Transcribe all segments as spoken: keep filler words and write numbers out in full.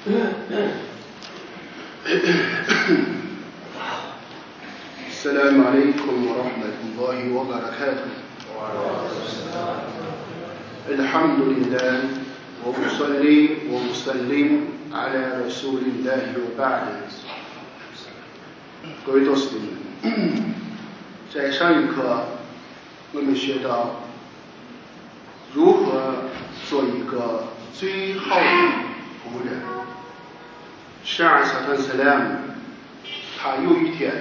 السلام عليكم ورحمة الله وبركاته. الحمد لله وأصلي وأسلم على رسول الله وبعد。各位读者们，在上一课我们学到如何做一个最好的仆人。十二萨坦斯莱姆，他有一天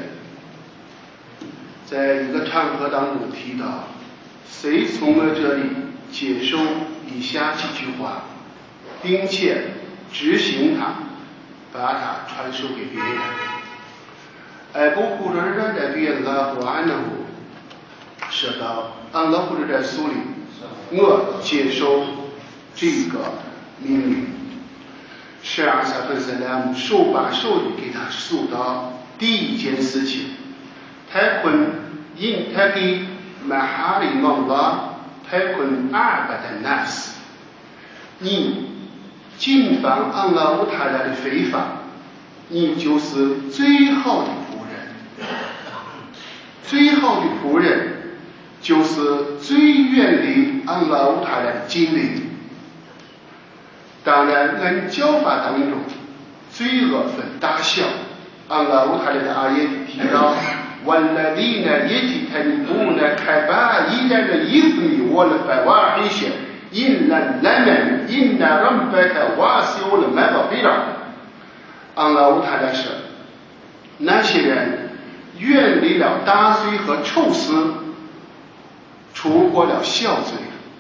在一个场合当中提到，谁从我这里接受以下几句话，并且执行它，把它传授给别人。艾布胡热热的对安拉胡安纳胡说道：“安拉胡热在苏里，我接受这个命令。”十二萨芬斯莱姆手把手的给他说到第一件事情，他困因他给马哈里蒙拉，他困阿巴的纳斯，你禁放安拉乌塔拉的非法，你就是最好的仆人。最好的仆人就是最远离安拉乌塔拉的精灵。当然，按教法当中，罪恶分大小。安拉乌塔拉的阿耶提到：“والذين يجتنبون كبائر الإثم والفواحش إلا اللمم إن ربك واسع المغفرة。”安拉乌塔拉说，那些人远离了大罪和臭事，出过了小罪。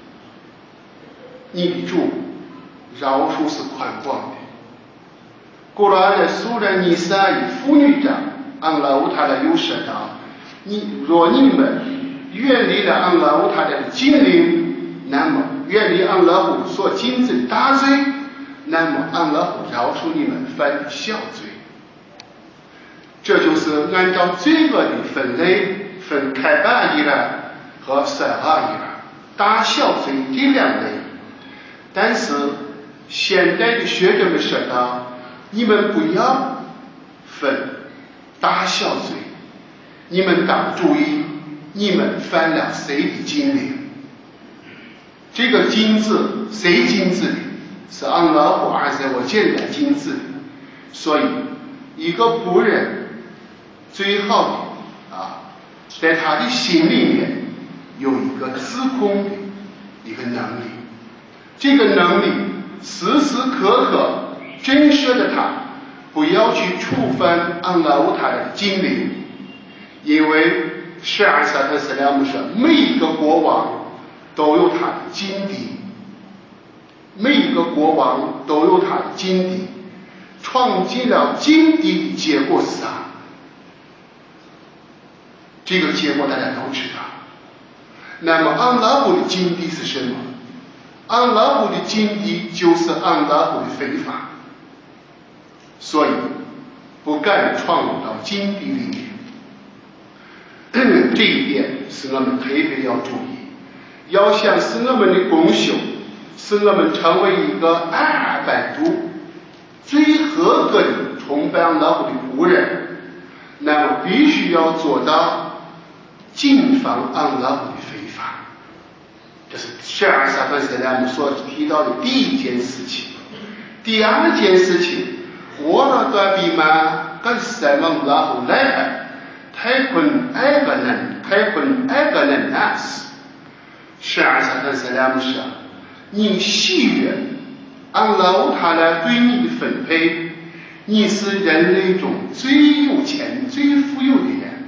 你的主饶恕是宽广的。古兰的苏然尼撒以妇女章，安拉乌塔拉又说道：“你若你们远离了安拉乌塔拉的精灵，那么远离安拉胡所禁止大罪，那么安拉胡饶恕你们犯小罪。”这就是按照罪恶的分类分开巴伊拉和塞哈伊拉大小罪这两类。但是现代的学者们说道，你们不要分大小罪，你们当注意你们犯了谁的禁令。这个禁止谁禁止的？是安拉胡阿塞我简单禁止的。所以一个仆人最好的啊，在他的心里面有一个自控的一个能力，这个能力时时刻刻震慑着他，不要去触犯安拉乌塔的精灵。因为十二萨特斯莱姆说，每一个国王都有他的金地，每一个国王都有他的金地，闯进了金地的结果是啥？这个结果大家都知道。那么安拉胡的金地是什么？安拉胡的禁地就是安拉胡的非法，所以不敢闯入到禁地里面。这一点是我们特别要注意，要想使我们的功修，使我们成为一个阿班杜最合格的崇拜安拉胡的仆人，那么必须要做到禁放安拉胡的非法。这是十二萨芬斯莱姆所提到的第一件事情。第二件事情，我那个比嘛跟塞蒙拉胡来的，太困爱个人，太困爱个人那是。十二萨芬斯莱姆说，你喜悦安拉乌塔拉对你的分配，你是人类中最有钱、最富有的人，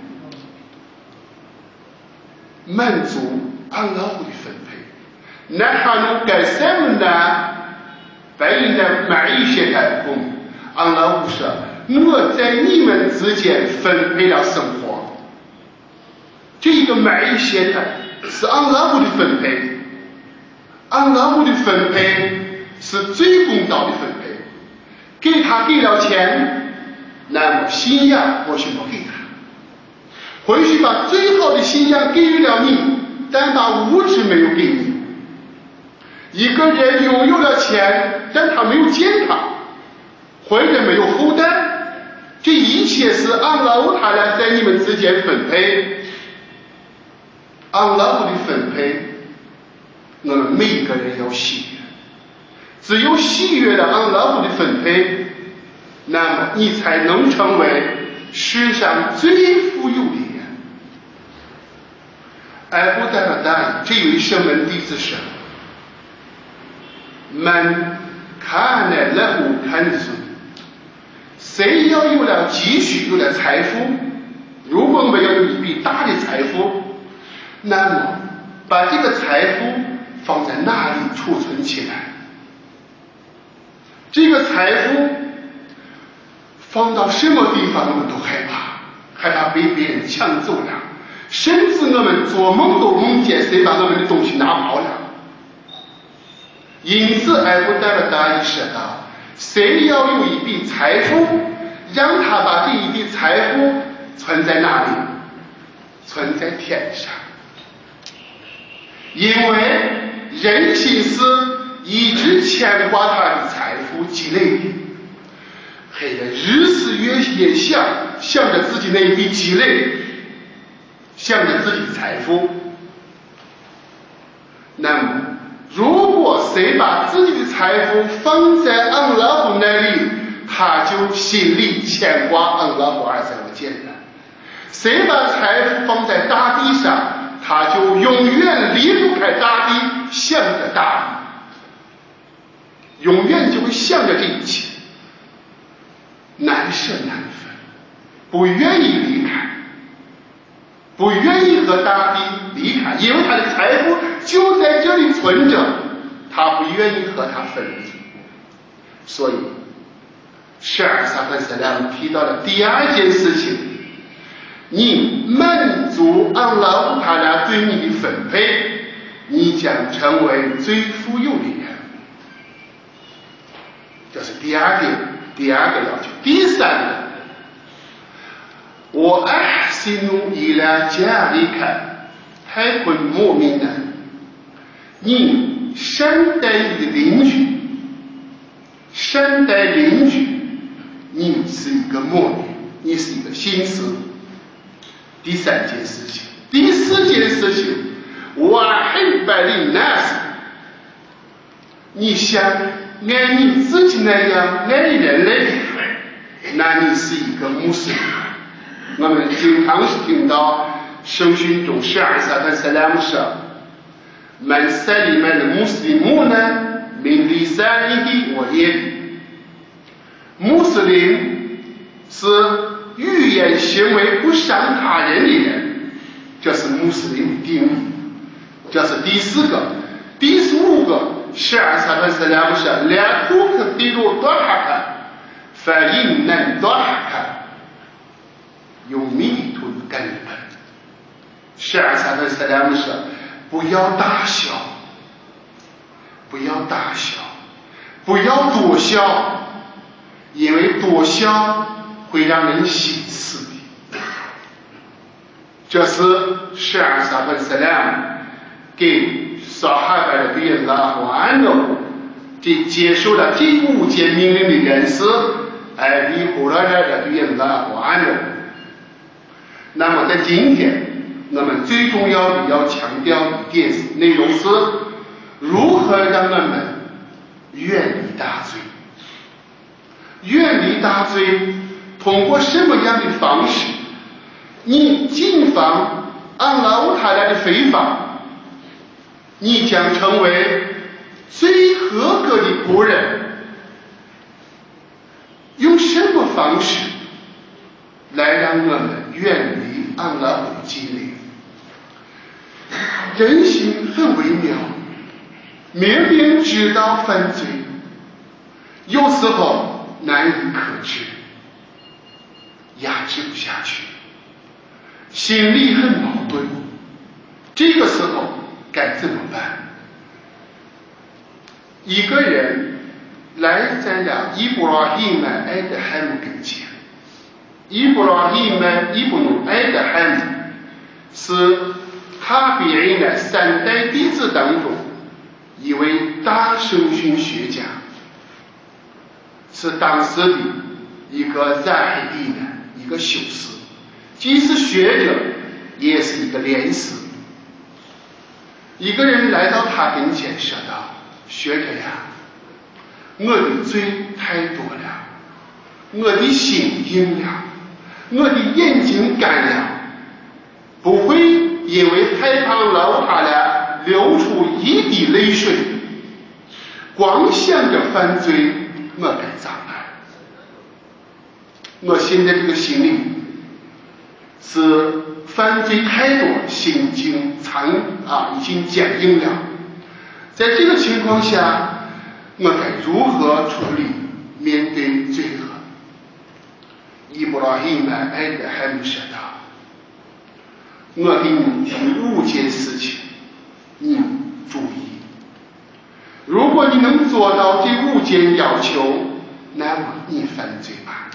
满足安拉胡的分配。نحن قسمنا بين معيشتكم，安拉胡说，我在你们之间分配了生活。这个买些的是安拉胡的分配，安拉胡的分配是最公道的分配。给他给了钱，那么信仰或许不给他，或许把最好的信仰给予了你，但把物质没有给你。一个人拥有了钱，但他没有健康， 或者没有后代，这一切是安拉乌塔拉在你们之间分配。安拉乌的分配，我们每一个人要喜悦。只有喜悦了安拉乌的分配，那么你才能成为世上最富有的人。艾布达尔达这位圣门弟子说：“们看了勒乌看子，谁要有了积蓄，有了财富，如果没有一笔大的财富，那么把这个财富放在那里储存起来。这个财富放到什么地方，我们都害怕，害怕被别人抢走了，甚至我们做梦都梦见谁把我们的东西拿跑了。因此，艾布达尔达意识到，谁要有一笔财富，让他把这一笔财富存在哪里？存在天上。因为人心是一直牵挂他的财富积累的，黑人日思夜夜想，想着自己那一笔积累，想着自己的财富。那么，如果谁把自己的财富放在安拉布那里，他就心里牵挂安拉布二三个简单。谁把财富放在大地上，他就永远离不开大地，想着大地，永远就会想着这一切，难舍难分，不愿意离开，不愿意和大地离开，因为他的财富就在这里存着，他不愿意和他分离。所以十二萨凡斯两提到了第二件事情，你满足安拉乌塔拉对你的分配，你将成为最富有的人。这是第二点，第二个要求。第三个，我爱心努伊拉加里看太坤莫名难，你善待你的邻居，善待邻居，你是一个莫名，你是一个心思。第三件事情，第四件事情，我很百里那斯，你像爱你自己那样爱人类，那你是一个穆斯林。我们经常是听到圣训中十二萨和萨拉姆说，曼萨里曼的穆斯林穆呢，min lisanihi wa yadihi，穆斯林是语言行为不伤他人的人，这是穆斯林的定义。这是第四个。第五个，十二萨和萨拉姆说，la tukdiru dhahaka fa inna dhahaka yumitul qalb。十二萨和萨拉姆说，不要大笑，不要大笑，不要多笑，因为多笑会让人心死的。这是十二萨和萨拉姆给撒哈巴的对拉安诺这接受了这五件命令的人士，而比胡拉的对拉安诺。那么在今天，我们最重要的要强调一点内容是，如何让我们远离大罪。远离大罪，通过什么样的方式？你谨防安拉乌塔拉的非法，你将成为最合格的仆人。用什么方式来让我们远离安拉的激励？人心很微妙，明明知道犯罪，有时候难以克制，压制不下去，心里很矛盾。这个时候该怎么办？一个人来在了伊布拉希曼艾德海姆跟前。伊布拉希曼伊布努艾德海姆是他别人的三代弟子当中一位大圣训学家， 是当时的一个在海地的一个修士，既是学者，也是一个廉士。一个人来到他跟前说道：“学者呀，我的罪太多了，我的心硬了，我的眼睛干了，不会因为害怕老他了流出一滴泪水，光想着犯罪，我该咋办？我现在这个心里是犯罪太多，心经残啊，已经坚硬了。在这个情况下，我该如何处理面对罪恶？”伊布拉希姆艾德海姆说道：“我给你提五件事情，你注意。如果你能做到这五件要求，那么你犯罪吧。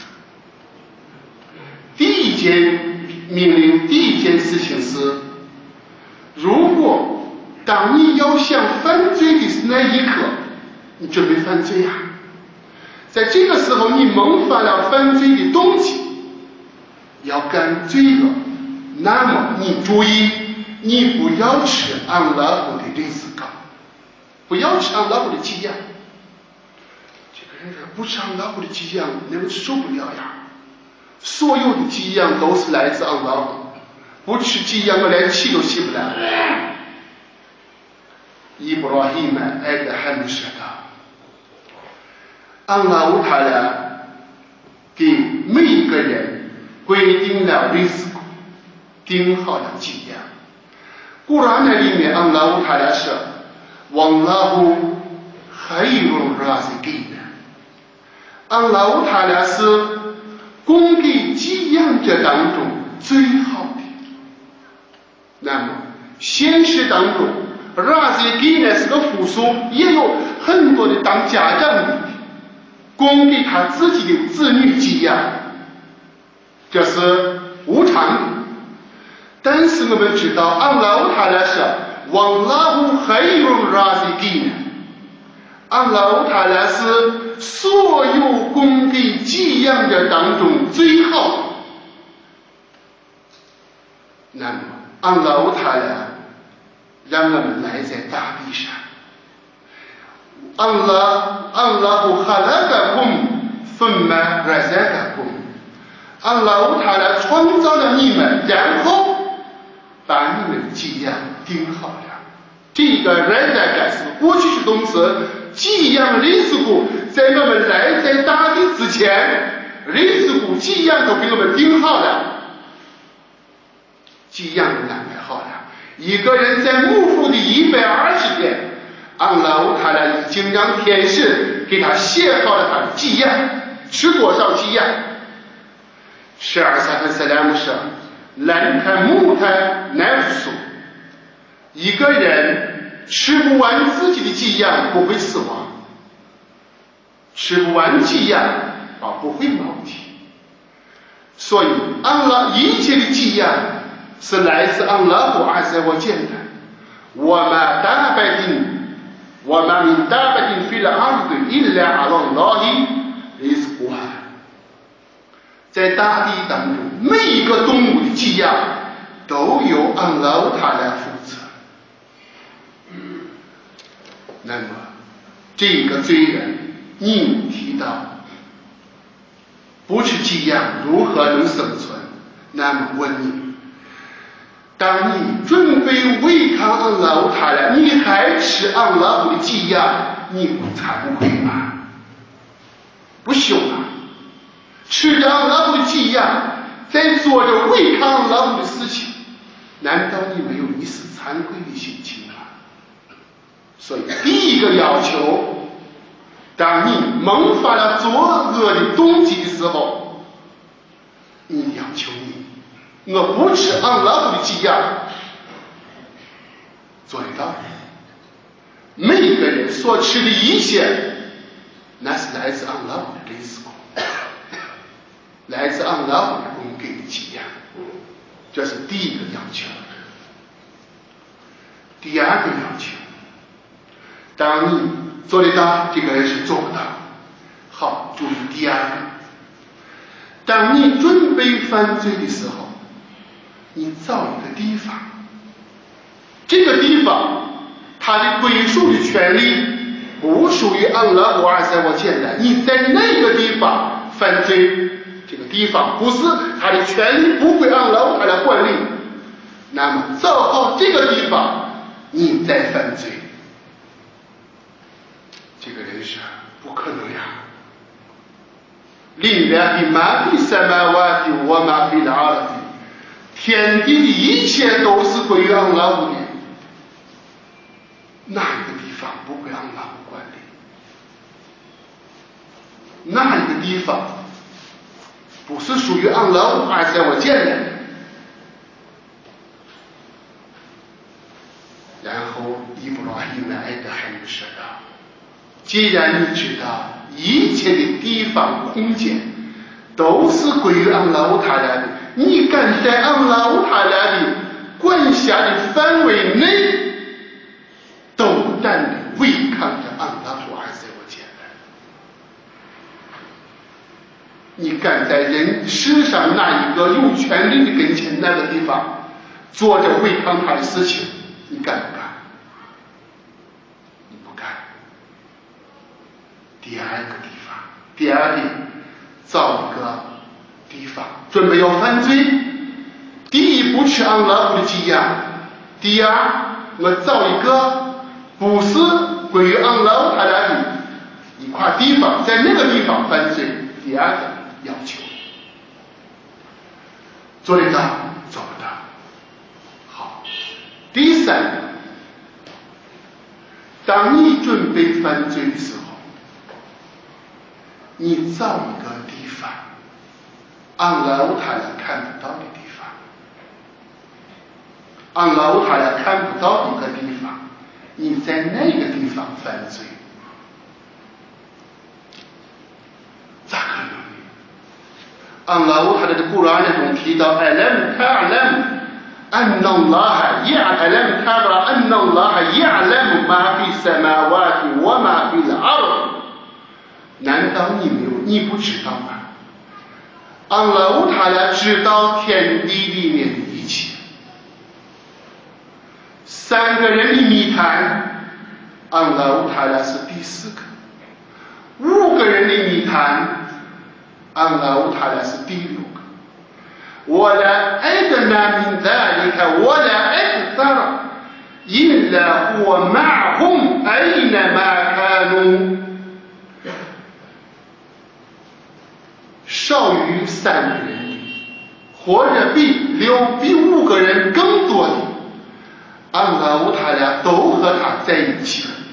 第一件命令，第一件事情是，如果当你要想犯罪的那一刻，你准备犯罪啊，在这个时候你萌发了犯罪的动机，要干罪恶，那么你注意，你不要吃安拉夫的日子糕，不要吃安拉夫的鸡样。这个人说不吃安拉夫的鸡样，那个受不了呀。所有的鸡样都是来自安拉夫，不吃鸡样我连气都起不来。伊布拉希姆艾德汉姆说道：“安拉乌塔拉给每一个人规定了日子，定好了鸡样。古兰的里面，安拉乌塔拉说：‘王拉乌还有拉是给的。’安拉乌塔拉是供给给养者当中最好的。那么现实当中，拉是给呢是个复数，也有很多的当家长的供给他自己的子女给养，这是无常的。但是我们知道，安拉他来说，王拉乌还有拉是给呢，安拉他来是所有供给给养者当中最好的。那么安拉他来让我们来在大地上，安拉安拉不哈拉格空分满热塞格空，安拉他来创造了你们，然后把你们的给养定好了。这个热塞格是过去式动词，给养历史股在我们来在大地之前，历史股给养都给我们定好了，给养都安排好了。一个人在母腹的一百二十天，安拉他来已经让天使给他写好了他的给养，吃多少给养。十二三分三两姆说，兰开木开难复苏。一个人吃不完自己的给养不会死亡，吃不完给养啊不会毛体。所以安拉一切的给养是来自安拉布阿塞我简单。我们大白丁，我们min大白丁费了阿子伊拉阿朗拉伊伊斯古哈，在大地当中，每一个动物的给养都由安拉他来负责。那么，这个罪人，你提到不吃给养如何能生存？那么问你，当你准备违抗安拉他来，你还吃安拉的给养，你不惭愧吗？不羞吗？吃着安拉的给养，在做着违抗安拉的事情，难道你没有一丝惭愧的心情吗？所以第一个要求，当你萌发了作恶的动机的时候，你要求你，我不吃安拉的给养，做得到。每一个人所吃的一切，那是来自安拉的risque，来自安拉的供给的给养，这是第一个要求。第二个要求，当你做得到，这个人是做不到。 好，注意第二个，当你准备犯罪的时候，你造一个地方，这个地方它的归属的权利不属于安拉胡阿塞我简单，你在那个地方犯罪，这个地方不是它的权利不归安拉他来管理，那么造好这个地方，你再犯罪，这个人是不可能呀。lillahi ma fi samawati wa ma fi al-ardi， 天地的一切都是归于安拉的，哪一个地方不归安拉管理？哪一个地方不是属于安拉而在我建的？然后伊布拉希们爱的还有说道，既然你知道一切的地方空间都是归于安拉他来的，你敢在安拉他来的管辖的范围内斗胆的违抗着安拉胡阿塞我简单，你敢在人世上那一个有权利的跟前那个地方做着违抗他的事情，你敢不敢？你不敢。第二个地方，第二点，造一个地方，准备要犯罪。第一，不吃安拉的鸡鸭；第二，我造一个不是归于安拉他来的一块地方，在那个地方犯罪。第二个要求，做得到，做不到。好，第三个，当你准备犯罪的时候，你造一个地方，安拉他来看不到的地方，安拉他来看不到的一个地方，你在那个地方犯罪，咋可能呢？安拉他的古兰中提到 ，alam ta'lam anna Allah ya'lam tara anna Allah ya'lam ma fi samawati wa ma fi al-ard。难道你没有？你不知道吗？安拉他来知道天地里面的一切。三个人的密谈，安拉他来是第四个；五个人的密谈，安拉他来是第六个。ولا أدنى من ذلك ولا أكثر إلا هو معهم أينما كانوا。少于三个人的，或者比六比五个人更多的，安拉他俩都和他在一起了。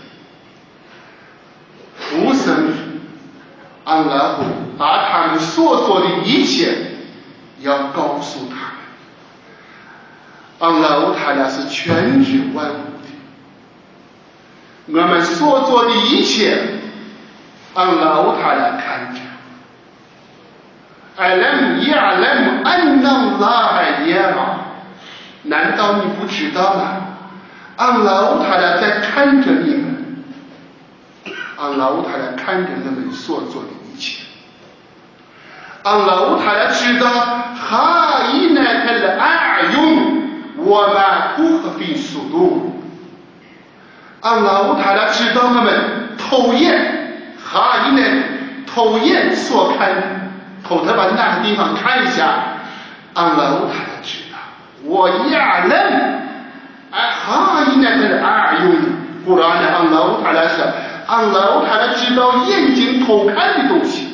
无生安拉把他们所做的一切要告诉他们。安拉他俩是全知万物的，我们所做的一切，安拉他俩看着。alam ya'lam anna Allah yara， 难道你不知道吗？安拉他俩在看着你们，安拉他俩看着你们所做的一切。安拉他俩知道哈伊奈特的阿用我们不可速度。安拉他俩知道我们头眼哈伊奈头眼所看的。头头把那个地方看一下，安拉他才知道。我亚人，哎，哈伊那个阿用古兰的安拉他来说，安拉他来知道眼睛偷看的东西，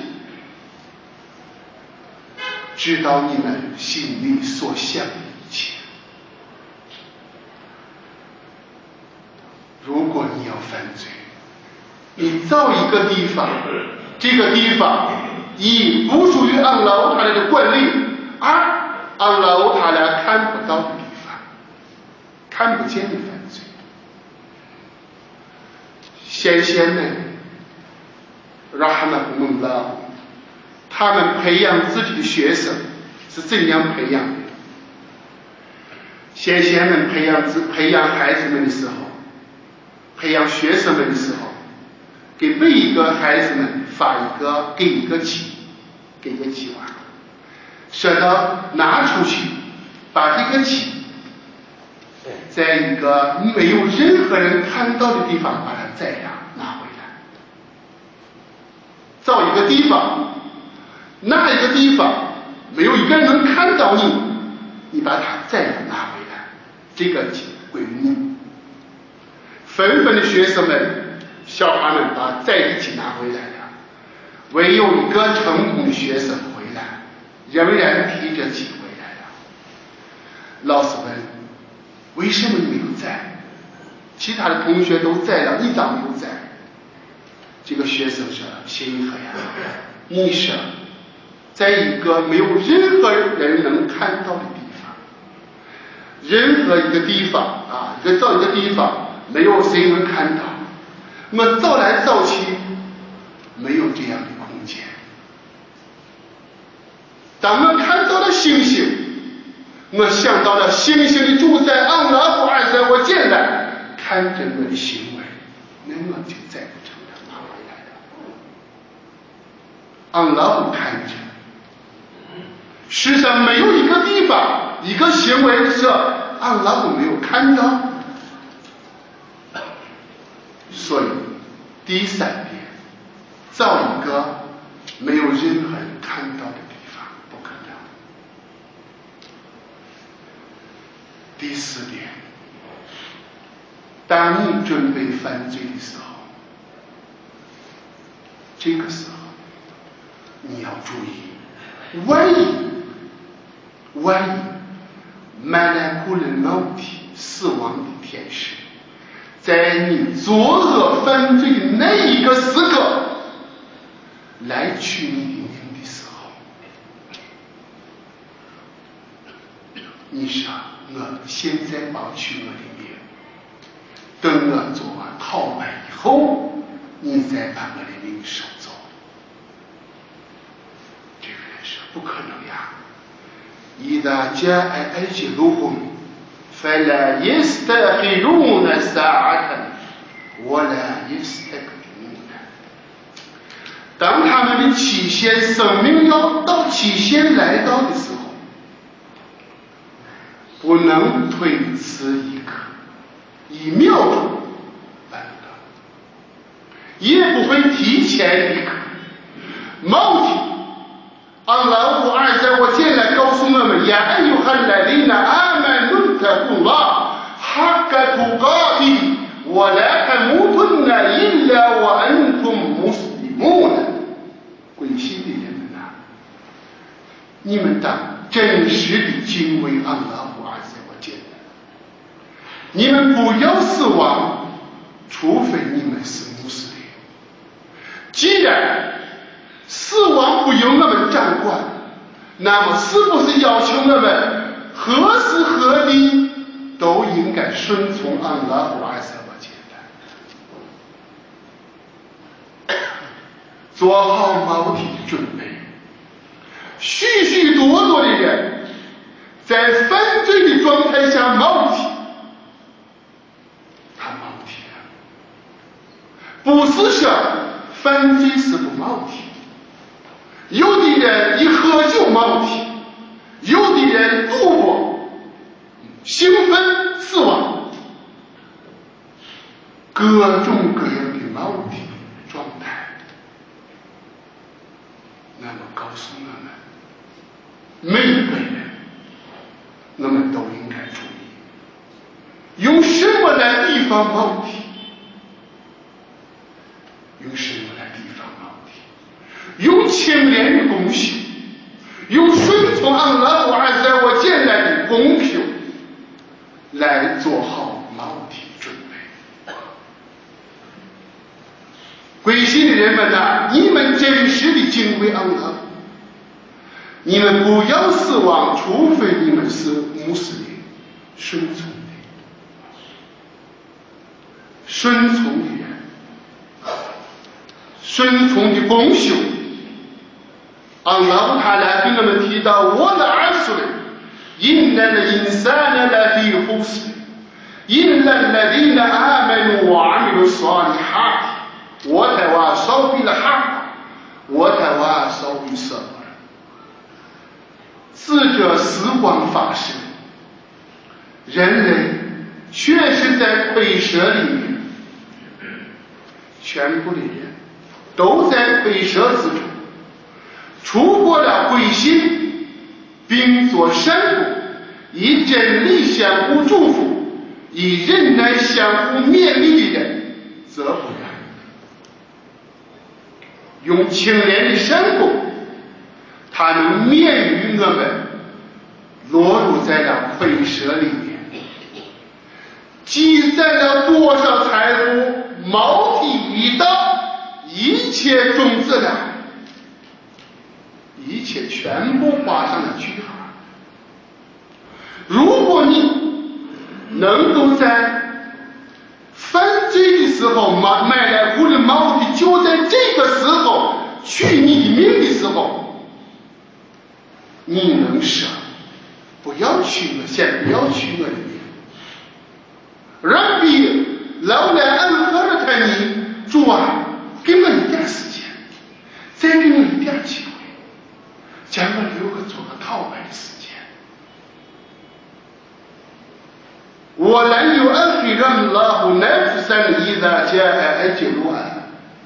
知道你们心里所想的一切。如果你要犯罪，你造一个地方，这个地方。一不属于安拉他俩的管理，二安拉他俩看不到的地方，看不见的犯罪。先贤们，拉哈曼胡蒙拉，他们培养自己的学生是怎样培养的？先贤们培养自培养孩子们的时候，培养学生们的时候，给每一个孩子们发一个给一个气，给一个气完了，说到拿出去，把这个气在一个没有任何人看到的地方把它再拿拿回来，找一个地方，那一个地方没有一个人能看到你，你把它再拿回来，这个归你。纷纷的学生们、小孩们把在一起拿回来了，唯有一个成功的学生回来，仍然提着气回来了。老师问：为什么你没有在？其他的同学都在了，你咋没有在？这个学生说：星河呀，你说在一个没有任何人能看到的地方，任何一个地方啊，一个找一个地方。没有谁能看到，那么找来找去，没有这样的空间。当我看到了星星，我想到了星星的主宰安拉夫尔在我见来，看着我的行为，那我就再不成了拿回来了。安拉夫看着，世上没有一个地方、一个行为是安拉夫没有看到。所以，第三点，找一个没有任何人看到的地方，不可能。第四点，当你准备犯罪的时候，这个时候你要注意，万一万一麦来库人毛体死亡的天使。在你作恶犯罪的那一个时刻来取你的命的时候，你说我现在保取我的命，等我做完逃完以后，你再把我的命收走。这个人说不可能呀！إذا جاء أجلهم فلا يستأخرون ساعة ولا يستقدمون。当他们的期限，生命要到期限来到的时候，不能推迟一刻，一秒钟办不到，也不会提前一刻。毛体安拉夫二在我前来告诉我们：呀，哎呦，汉来琳娜阿曼努特古拉哈格图嘎比，我来看穆吞那伊拉我安图穆斯里穆呢。归信的人们呐，你们当真实的敬畏安拉夫二在我前来，你们不要死亡，除非你们是穆斯林。既然死亡不由我们掌管，那么是不是要求我们何时何地都应该顺从安拉夫二在我前来，做好毛体的准备？许许多多的人在犯罪的状态下毛体，他毛体了，不是说犯罪是不毛体。有的人一喝酒毛体，有的人赌博兴奋死亡，各种各样的毛体状态。那么告诉我们，每一个人我们都应该注意，用什么来提防毛体？用什么来提防毛体？用清廉的公序，用顺从安拉我按在我见来的公平来做好毛体准备。归信的人们呐，你们真实的敬畏安拉，你们不要死亡，除非你们是穆斯林，顺从的顺从的人，顺从的公序。安拉他来跟我们提到我的儿孙إن الإنسان لفي خسر إلا الذين آمنوا وعملوا الصالحات وتواصوا بالحق 我台湾稍微说了，自这死亡发生，人类确实在亏舍里面，全部的人都在亏舍之中，出过了归心，并作善果，以真理相互祝福，以忍耐相互勉励的人，则不然。用清廉的善果，它能免于我们落入在了亏舍里面，积攒了多少财富，毛体一到，一切种子了，一切全部画上了句号。如果你能够在犯罪的时候买买来糊的毛体，就在这个时候取你的命的时候，你能舍，不要取我，先不要取我的命。Rabbi， 老来安和了他你，主啊，给我一点时间，再给我一点机会，将我留个做个讨白的时间。ولن يؤخر الله نفسا إذا جاء أجلها。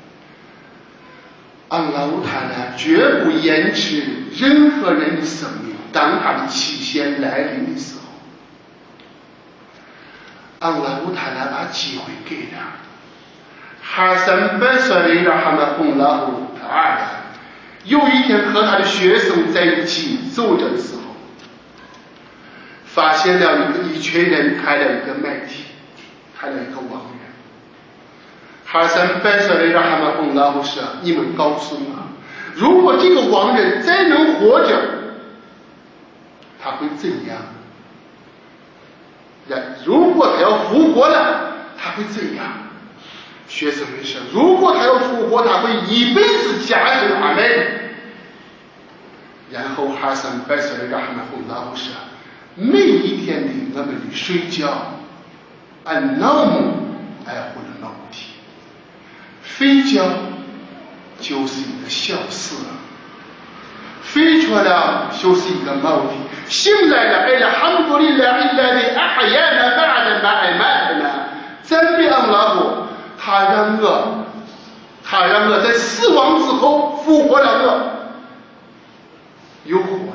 安拉乌塔呢，绝不延迟任何人的生命，当他的期限来临的时候，安拉乌塔呢把机会给他。哈桑本色的让他们红拉胡塔尔，有一天和他的学生在一起走着的时候，发现了一个一群人开了一个麦地，开了一个王人。哈桑本色的让他们红拉胡说：“你们告诉我，如果这个王人再能活着，他会怎样？如果他要复活了，他会怎样？”学生们说：“如果他要复活，他会一辈子加深阿门。”然后哈桑本色的让他们红拉胡说：“每一天的我们的睡觉，按闹姆爱护的闹体，睡觉就是一个小事，睡着了就是一个毛体，醒来了，哎呀，哈姆多利拉伊拉的阿哈亚那巴的马艾曼的呢，赞美安拉我，他让我，他让我在死亡之后复活了我，又活了。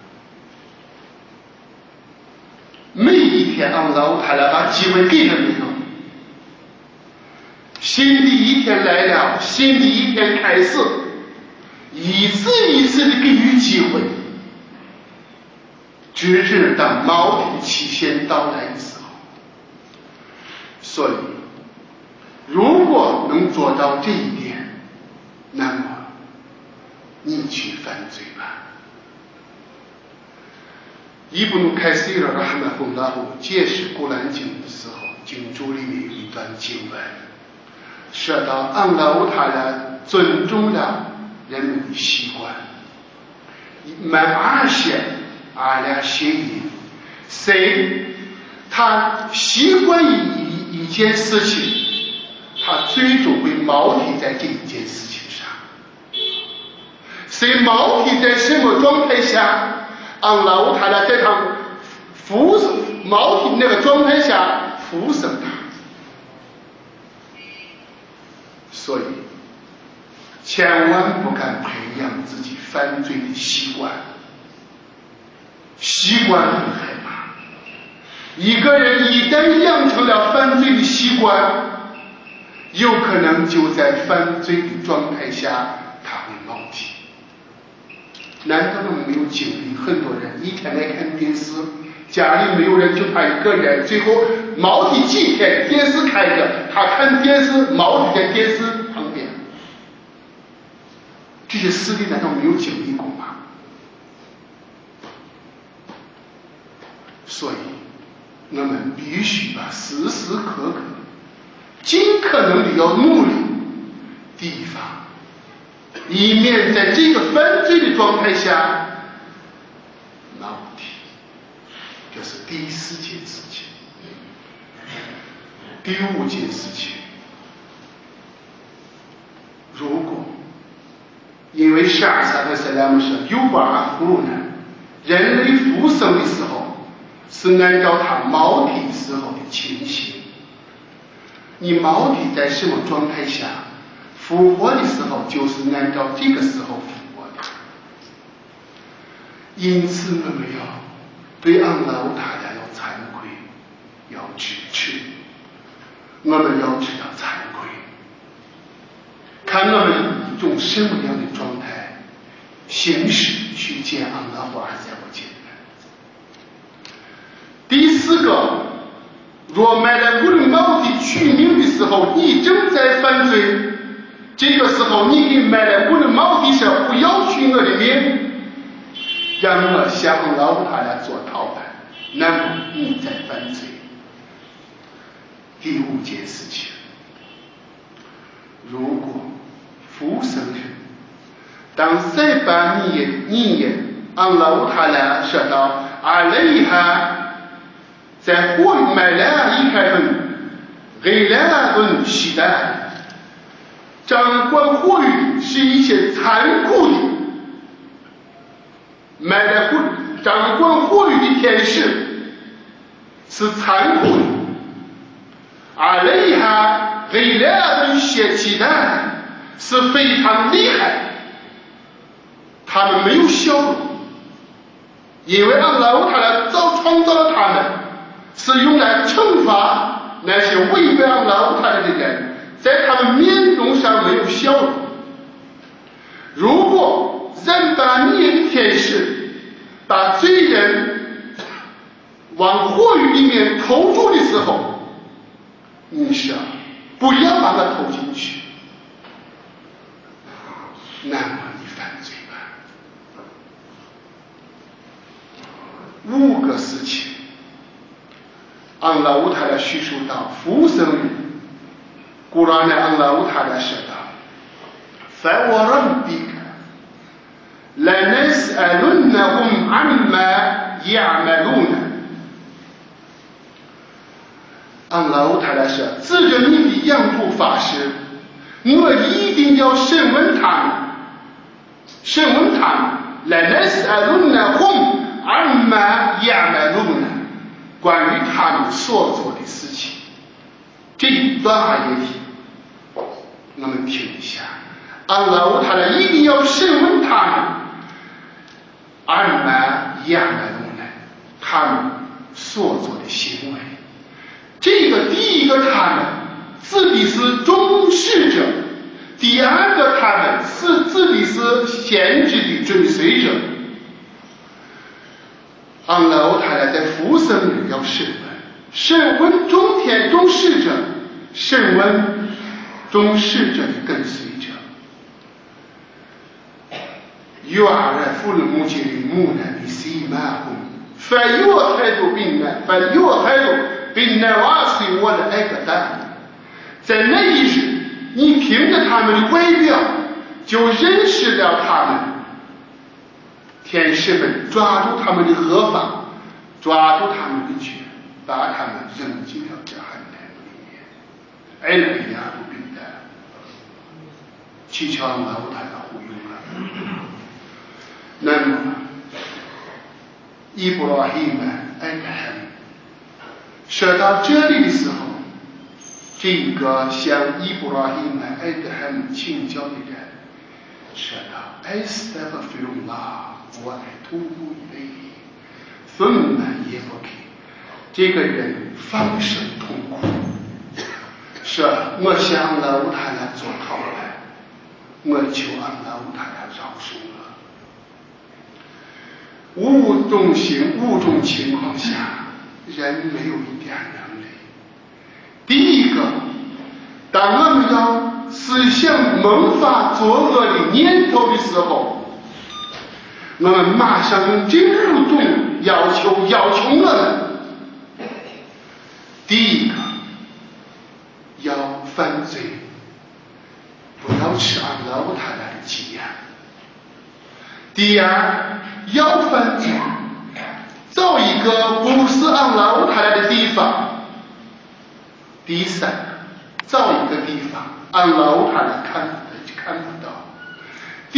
每一天安拉我他来把机会给人们了。新的一天来了，新的一天开始，一次一次的给予机会，直至当毛体的期限到来的时候。所以，如果能做到这一点，那么你去犯罪吧。伊布努凯西尔哈曼洪拉胡解释古兰经的时候，经注里面有一段经文，说到安拉乌塔拉尊重了人们的习惯，满阿些阿拉协议，谁他习惯于一一件事情，他最终会锚定在这一件事情上。谁锚定在什么状态下，安拉乌塔拉在他扶锚定那个状态下扶生他。所以，千万不敢培养自己犯罪的习惯。习惯很害怕，一个人一旦养成了犯罪的习惯，有可能就在犯罪的状态下，他会冒体。难道我们没有经历？很多人一天来看电视，家里没有人，就他一个人，最后冒体几天，电视开着，他看电视，冒体在电视旁边。这些事例难道没有经历过吗？所以，我们必须把时时刻刻、尽可能的要努力提防，以免在这个犯罪的状态下冒体。这是第四件事情。第五件事情，如果因为十二萨和塞拉姆说，有关乎呢，人类复生的时候是按照他锚地时候的情形。你锚地在什么状态下，复活的时候就是按照这个时候复活的。因此，我们要对安拉乌塔拉要惭愧，要支持。我们要知道惭愧，看我们以一种什么样的状态形式去见安拉华在我前面。第四个，若买了古人毛的取名的时候，你正在犯罪，这个时候你给买了古人毛的说不要取我的名，让我向老他俩做讨办，那么你在犯罪。第五件事情，如果复生人当再把你也你也按老他俩说到阿雷哈在火里买了一开门给了顿期待，掌管火域是一切残酷的，买了掌管火域的天使是残酷的，阿雷哈给了顿些期待是非常厉害，他们没有笑容，因为安拉他俩早创造了他们，是用来惩罚那些违背安拉他俩的人，在他们面容上没有笑容。如果人把你的天使把罪人往火狱里面投注的时候，你说不要把它投进去，那么你犯罪吧。五个事情安拉乌塔拉叙述到复生日，古兰的安拉乌塔拉说道فَوَرَبِّكَ لَنَسْأَلُنَّهُمْ عَمَّا يَعْمَلُونَ。安拉乌塔拉说，指着你的养父发誓，我一定要审问他们，审问他们，لَنَسْأَلُنَّهُمْ عَمَّا يَعْمَلُونَ，关于他们所做的事情。这一段阿耶题，我们听一下。安拉乌塔拉一定要审问他们，عَمَّا يَعْمَلُونَ，他们所做的行为。这个第一个他们指的是忠实者，第二个他们是指的是先知的追随者。安拉乌塔拉在复生日要审问，审问中天忠实者，审问忠实者的跟随者。يعرف المجرمون بسيماهم فيؤخذ فيؤخذ بالنواصي والأقدام。在那一日，你凭着他们的外表就认识了他们。天使们抓住他们的合法，抓住他们的脚，把他们扔进了这寒潭里面。哎，那个亚不平淡，祈求安拉乌塔拉护佑了。那么，伊布拉希曼艾克罕说到这里的时候，这个向伊布拉希曼艾克罕请教的人说道：“艾斯特弗菲鲁拉，我爱徒步以内，分满也不给。”这个人放声痛哭，说：“我向安拉乌塔拉做讨办，我求安拉乌塔拉饶恕我。”五种情五种情况下，人没有一点能力。第一个，当我们要思想萌发作恶的念头的时候，我们马上用这五种要求要求我们。第一个，要犯罪，不要吃安拉乌塔拉的鸡呀。第二，要犯罪，找一个不是安拉乌塔拉的地方。第三，找一个地方安拉乌塔拉看看不到。第四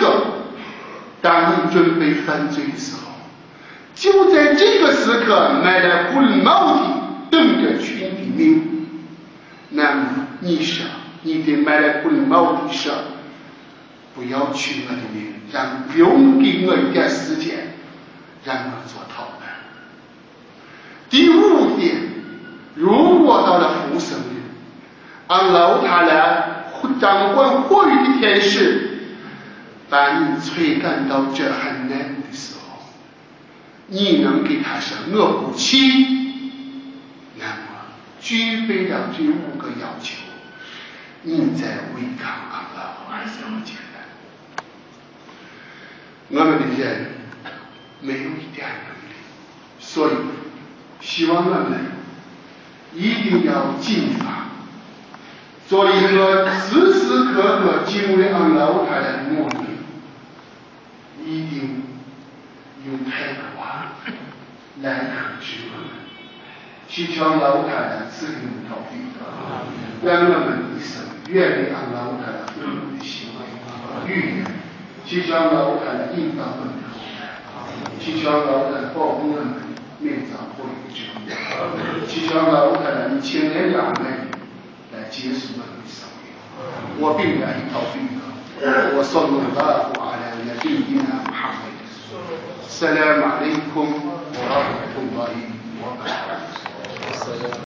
个，当你准备犯罪的时候，就在这个时刻埋来古毛的等着取你的命。那么你想，你得埋来古毛的事，不要取我的命，让留给我一点时间，让我做讨论。第五点，如果到了复生日，安老他来掌管话语的天使把你催赶到这很难的时候，你能给他说我不去，那么具备了这五个要求，你在违抗安老还是很简单。我们的人没有一点能力，所以希望我们一定要谨防，做一个时时刻刻敬畏安老他的目的，一定用太夸来克制我们，祈求老太太赐给我们逃避，让我们一生远离安老太太愤怒的行为语言，祈求老太太引导我们的后代，祈求老太太保护我们免遭毁之灭，祈求老太太以千年两代来结束我们的生命。我并不一逃避的，我صلى الله على نبينا محمد السلام عليكم ورحمة الله وبركاته.